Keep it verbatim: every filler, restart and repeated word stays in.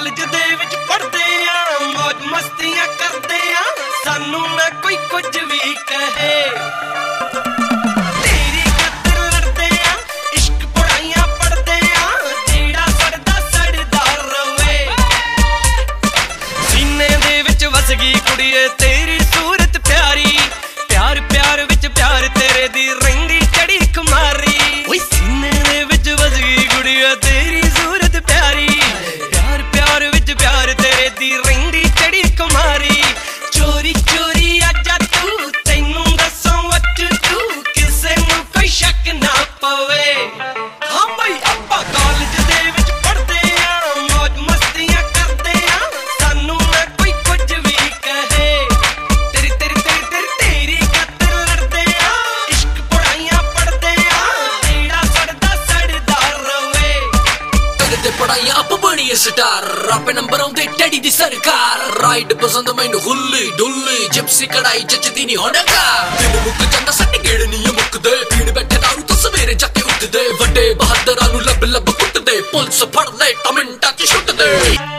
College ਦੇ ਵਿੱਚ ਪੜ੍ਹਦੇ ਆ, ਮौज ਮਸਤੀਆਂ ਕਰਦੇ ਆ, ਸਾਨੂੰ ਨਾ ਕੋਈ ਕੁਝ ਵੀ ਕਹੇ। ਤੇਰੀ ਖਾਤਰ ਲੜਦੇ ਆ, ਇਸ਼ਕ ਪੜ੍ਹਾਈਆਂ ਪੜ੍ਹਦੇ ਆ, ਜਿਹੜਾ ਸੜਦਾ ਸੜਦਾ ਰਵੇ। ਸੀਨੇ ਦੇ ਵਿੱਚ ਵਸ ਗਈ ਕੁੜੀਏ ਤੇਰੀ ਸੂਰਤ ਪਿਆਰੀ, ਪਿਆਰ ਪਿਆਰ ਵਿੱਚ ਪਿਆਰ ਤੇਰੇ ਦੀ ਰਹਿੰਦੀ ਚੜੀ ਖੁਮਾਰੀ। ਓਏ ਸੀਨੇ ਦੇ ਵਿੱਚ ਵਸ ਗਈ ਕੁੜੀਏ ਤੇਰੀ ਸੂਰਤ ਪਿਆਰੀ, ਪਿਆਰ ਪਿਆਰ ਵਿੱਚ ਪਿਆਰ ਤੇਰੇ ਦੀ ਰਹਿੰਦੀ ਚੜੀ ਖੁਮਾਰੀ। ਚੋਰੀ ਚੋਰੀ ਆਜਾ ਤੂੰ, ਤੈਨੂੰ ਦੱਸਾਂ what to do, ਕਿਸੇ ਨੂੰ ਕੋਈ ਸ਼ੱਕ ਨਾ ਪਵੇ। ਹਾਂ ਬਈ ਆਪਾਂ ਕਾਲਜ ਦੇ ਵਿੱਚ ਪੜ੍ਹਦੇ ਆ, ਮौज ਮਸਤੀਆਂ ਕਰਦੇ ਆ, ਸਾਨੂੰ ਨਾ ਕੋਈ ਕੁਝ ਵੀ ਕਹੇ। ਤੇਰੀ ਤੇਰੀ ਤੇਰੀ ਤੇਰੀ ਤੇਰੀ ਖਾਤਰ ਲੜਦੇ ਆ, ਇਸ਼ਕ ਪੜ੍ਹਾਈਆਂ ਪੜ੍ਹਦੇ ਆ, ਜਿਹੜਾ ਸੜਦਾ ਸੜਦਾ ਰਵੇ। ਕਰਦੇ ਪੜਾਈਆਂ ਆਪ ਬਣੀਏ ਸਟਾਰ, ਆਪੇ ਨੰਬਰ ਆਉਂਦੇ ਟੈਡੀ ਦੀ ਸਰਕਾਰ। ਰਾਈਡ ਪਸੰਦ ਮੈਨੂੰ ਹੁੱਲੀ ਡੁੱਲੀ, ਜਿਪਸੀ ਕੜਾਈ ਜੱਜਦੀ ਨਹੀਂ ਹੋਣਾ ਕਾ। ਦਿਨ ਮੁੱਕ ਜਾਂਦਾ ਸਾਡੇ ਗੇੜ ਨਹੀਂ ਮੁੱਕਦੇ, ਪੀਣ ਬੈਠੇ ਦਾਰੂ ਤੋਂ ਸਵੇਰੇ ਜਾ ਕੇ ਉੱਠਦੇ। ਵੱਡੇ ਬਹਾਦਰਾਂ ਨੂੰ ਲੱਭ ਲੱਭ ਕੁੱਟਦੇ, ਪੁਲਿਸ ਫੜ ਲੈ ਤਾਂ ਮਿੰਟਾਂ ਚ ਛੁੱਟਦੇ।